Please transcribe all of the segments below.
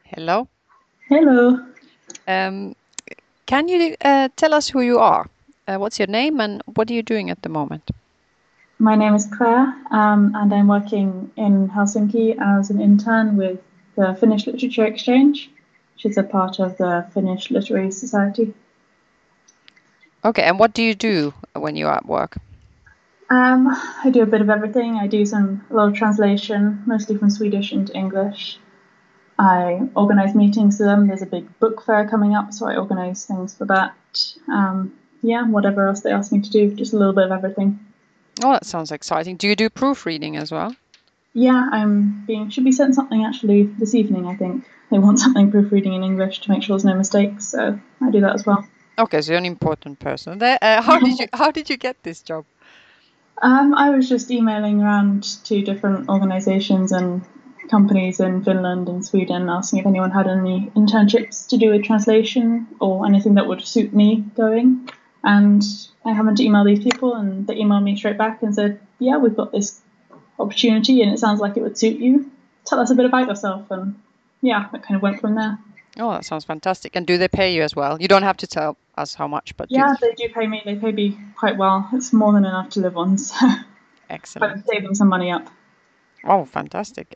Hello. Hello. Um, can you tell us who you are? What's your name and what are you doing at the moment? My name is Claire, and I'm working in Helsinki as an intern with the Finnish Literature Exchange, which is a part of the Finnish Literary Society. Okay, and what do you do when you're at work? I do a bit of everything. I do a lot of translation, mostly from Swedish into English. I organise meetings for them. There's a big book fair coming up, so I organise things for that. Whatever else they ask me to do, just a little bit of everything. Oh, that sounds exciting. Do you do proofreading as well? Yeah, should be sent something actually this evening, I think. They want something proofreading in English to make sure there's no mistakes, so I do that as well. Okay, so you're an important person. There, how did you get this job? I was just emailing around to different organisations and companies in Finland and Sweden asking if anyone had any internships to do with translation or anything that would suit me going. And I happened to email these people, and they emailed me straight back and said, "Yeah, we've got this opportunity, and it sounds like it would suit you. Tell us a bit about yourself." And yeah, it kind of went from there. Oh, that sounds fantastic. And do they pay you as well? You don't have to tell us how much, but do Yeah, they do pay me. They pay me quite well. It's more than enough to live on. So I'm excellent. saving some money up. Oh, fantastic.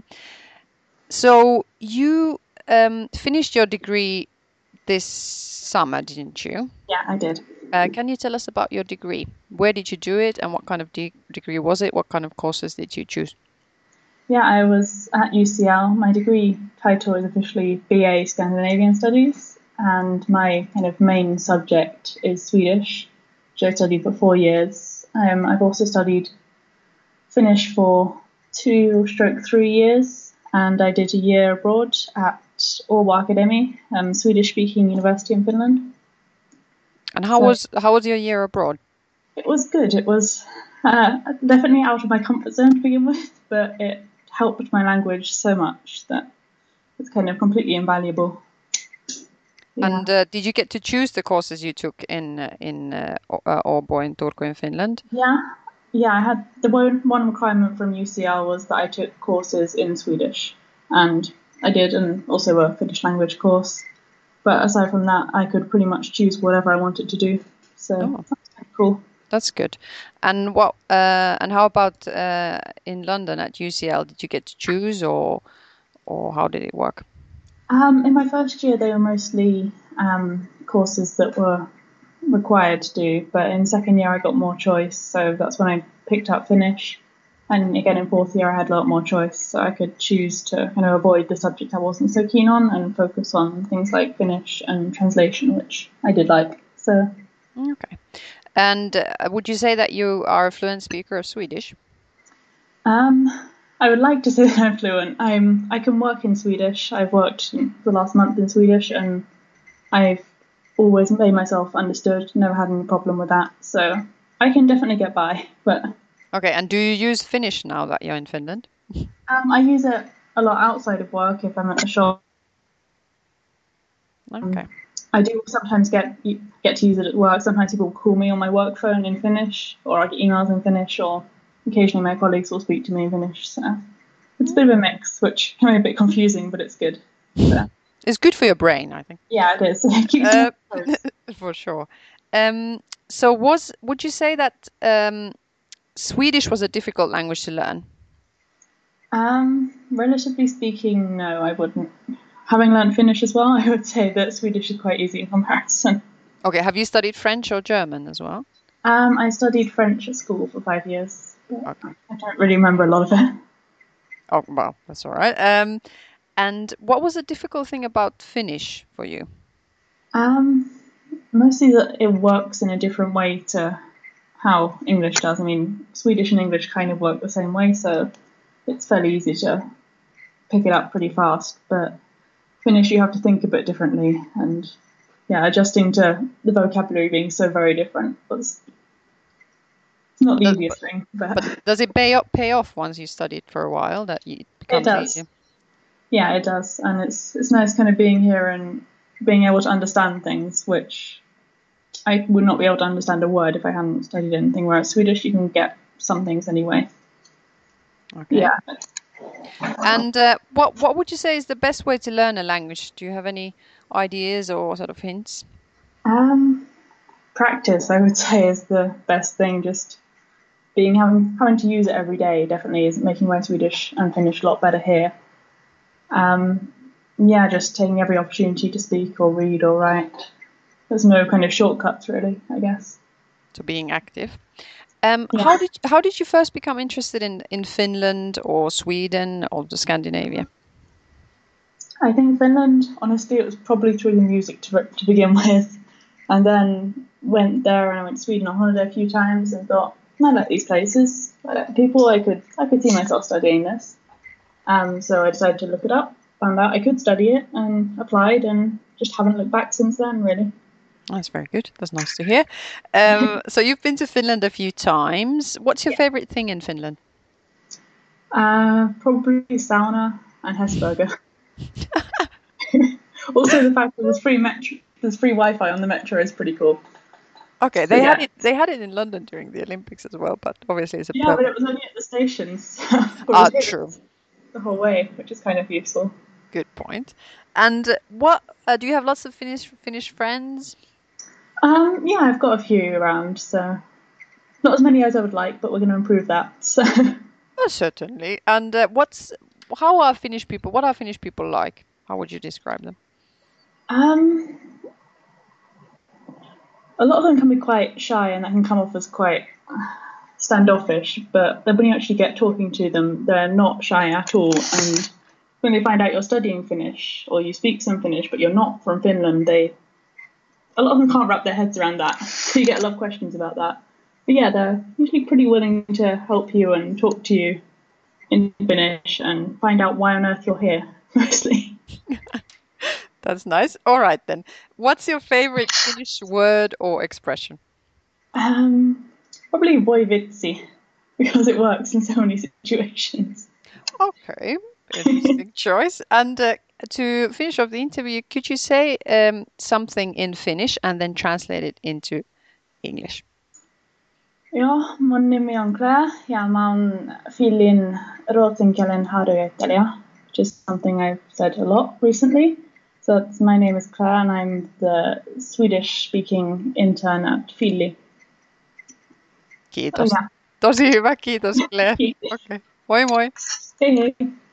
So you finished your degree this summer, didn't you? Yeah, I did. Can you tell us about your degree? Where did you do it and what kind of degree was it? What kind of courses did you choose? Yeah, I was at UCL. My degree title is officially BA Scandinavian Studies, and my kind of main subject is Swedish, which I studied for 4 years. I've also studied Finnish for 2/3 years, and I did a year abroad at Åbo Academy, Swedish-speaking university in Finland. And So how was your year abroad? it was good. It was definitely out of my comfort zone to begin with, but it helped my language so much that it's kind of completely invaluable. Yeah. And did you get to choose the courses you took in Åbo in Turku in Finland? Yeah. Yeah, I had the one requirement from UCL was that I took courses in Swedish, and I did, and also a Finnish language course. But aside from that, I could pretty much choose whatever I wanted to do. So Oh, that's kind of cool. that's good. And what and how about in London at UCL? Did you get to choose or how did it work? In my first year, they were mostly courses that were required to do, but in second year, I got more choice. So that's when I picked up Finnish. And again, in fourth year, I had a lot more choice. So I could choose to kind of avoid the subject I wasn't so keen on and focus on things like Finnish and translation, which I did like. So Okay. And would you say that you are a fluent speaker of Swedish? um, I would like to say that I'm fluent. I can work in Swedish. I've worked the last month in Swedish, and I've always made myself understood, never had any problem with that. So I can definitely get by. But Okay, and do you use Finnish now that you're in Finland? I use it a lot outside of work if I'm at a shop. Okay. I do sometimes get to use it at work. Sometimes people call me on my work phone in Finnish, or I get emails in Finnish, or occasionally my colleagues will speak to me in Finnish. So it's a bit of a mix, which can be a bit confusing, but it's good. So It's good for your brain, I think. yeah, it is. It keeps you on Uh, your toes. for sure. So would you say that Swedish was a difficult language to learn? Relatively speaking, no, I wouldn't. Having learned Finnish as well, I would say that Swedish is quite easy in comparison. Okay, have you studied French or German as well? I studied French at school for 5 years, but Okay. I don't really remember a lot of it. Oh, well, that's all right. And what was the difficult thing about Finnish for you? Um, Mostly that it works in a different way to how English does. I mean, Swedish and English kind of work the same way, so it's fairly easy to pick it up pretty fast. But Finnish, you have to think a bit differently, and yeah, adjusting to the vocabulary being so very different was not the Does, easiest thing, but but does it pay off once you study it for a while that it it becomes easier? does. Yeah, it does, and it's nice kind of being here and being able to understand things, which I would not be able to understand a word if I hadn't studied anything. Whereas Swedish, you can get some things anyway. Okay. Yeah. And what would you say is the best way to learn a language? Do you have any ideas or sort of hints? Practice, I would say, is the best thing. Just having to use it every day definitely is making my Swedish and Finnish a lot better here. Yeah, just taking every opportunity to speak or read or write. There's no kind of shortcuts, really, I guess. So being active. Yeah. How did you first become interested in Finland or Sweden or the Scandinavia? I think Finland, honestly, it was probably through the music to begin with. And then went there and I went to Sweden on holiday a few times and thought, I like these places. I like the people. I could see myself studying this. So I decided to look it up, found out I could study it and applied and just haven't looked back since then, really. That's very good. That's nice to hear. So you've been to Finland a few times. What's your favorite thing in Finland? Probably sauna and Hesburger. Also, the fact that there's free Wi-Fi on the metro is pretty cool. Okay, But yeah, they had it in London during the Olympics as well, but obviously it's a yeah, but permanent. it was only at the stations. But it True. was the whole way, which is kind of useful. Good point. And what do you have lots of Finnish friends? Yeah, I've got a few around, so not as many as I would like, but we're going to improve that. So, Certainly. And how are Finnish people? What are Finnish people like? How would you describe them? um, a lot of them can be quite shy, and that can come off as quite standoffish. But then when you actually get talking to them, they're not shy at all. And when they find out you're studying Finnish or you speak some Finnish, but you're not from Finland, a lot of them can't wrap their heads around that. So you get a lot of questions about that. But yeah, they're usually pretty willing to help you and talk to you in Finnish and find out why on earth you're here, mostly. That's nice. All right then. What's your favorite Finnish word or expression? Probably voi vitsi, because it works in so many situations. Okay, interesting choice. And to finish off the interview, could you say something in Finnish and then translate it into English? Joo, mun nimi on Claire ja mä oon Fillin ruotsinkielen harjoittelija, which is something I've said a lot recently. So my name is Claire and I'm the Swedish speaking intern at Filli. Oh, Kiitos. yeah. Tosi hyvä, kiitos Claire. Kiitos. Okei. Moi moi. Hei hei.